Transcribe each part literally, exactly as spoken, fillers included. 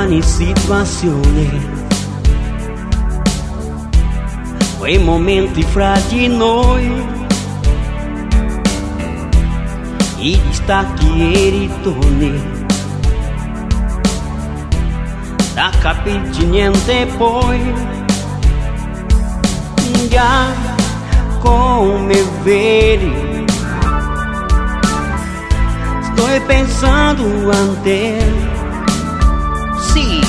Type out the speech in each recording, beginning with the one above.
ogni situazione, quei momenti fra di noi, i distacchi e i ritorni, da capirci niente poi, già come vedi, sto pensando a te, sì.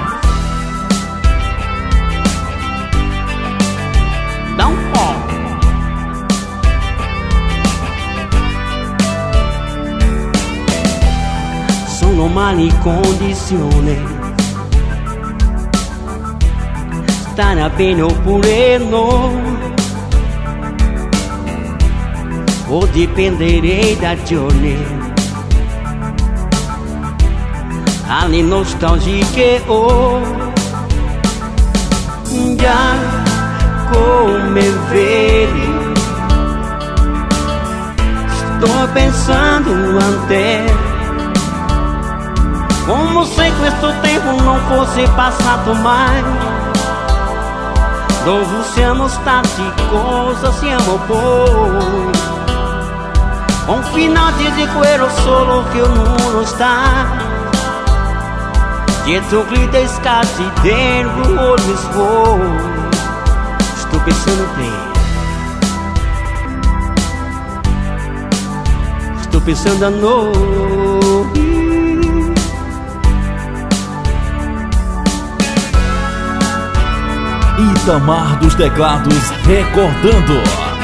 Da un po'. Sono male condizioni, stare bene oppure no, o dipendere da giorni, alle nostalgie che ho, già come vedi, sto pensando a te, come se questo tempo non fosse passato mai. Dove siamo stati, cosa siamo poi? Confinati di quello solo che ognuno sta, dietro grida scatti dentro ogni suono. Sto pensando a te, sto pensando a noi. Itamar dos Teclados recordando.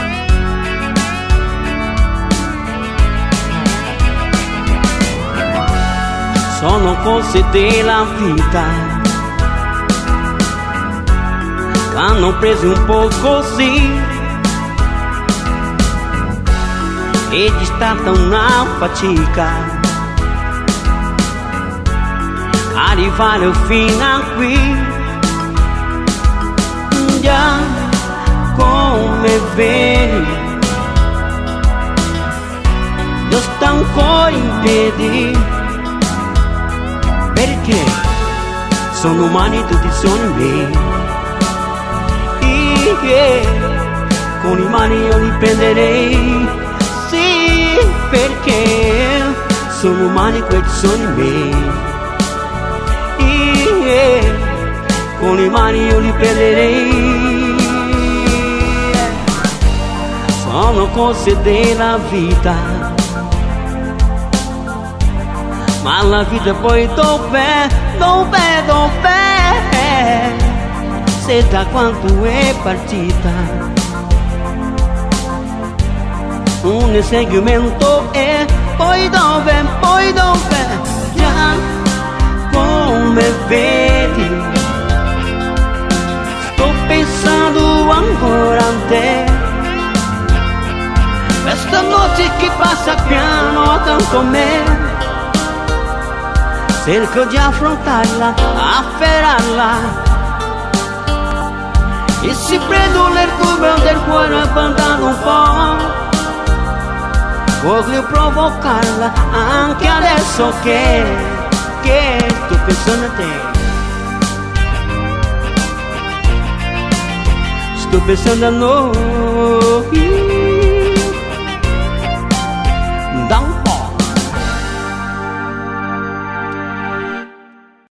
Sono cose della vita che hanno preso un po' così, ed è stata una fatica arrivare fino a qui. Già come vedi, io sto ancora in piedi, perché sono umani, tutti sono miei. Yeah. Con le mani io li prenderei, sì, perché sono umani, questi sono i miei. Yeah. Con le mani io li prenderei, sono cose della vita, ma la vita poi dov'è, dov'è, dov'è, se da quanto è partita, un inseguimento è, poi dov'è, poi dov'è, già come vedi, pensando ancora a te, questa notte che passa piano accanto a me, cerco di affrontarla, afferrarla, e si prendo le curve del cuore abbandono un po', voglio provocarla anche adesso che, che sto pensando a te. Sto pensando a noi.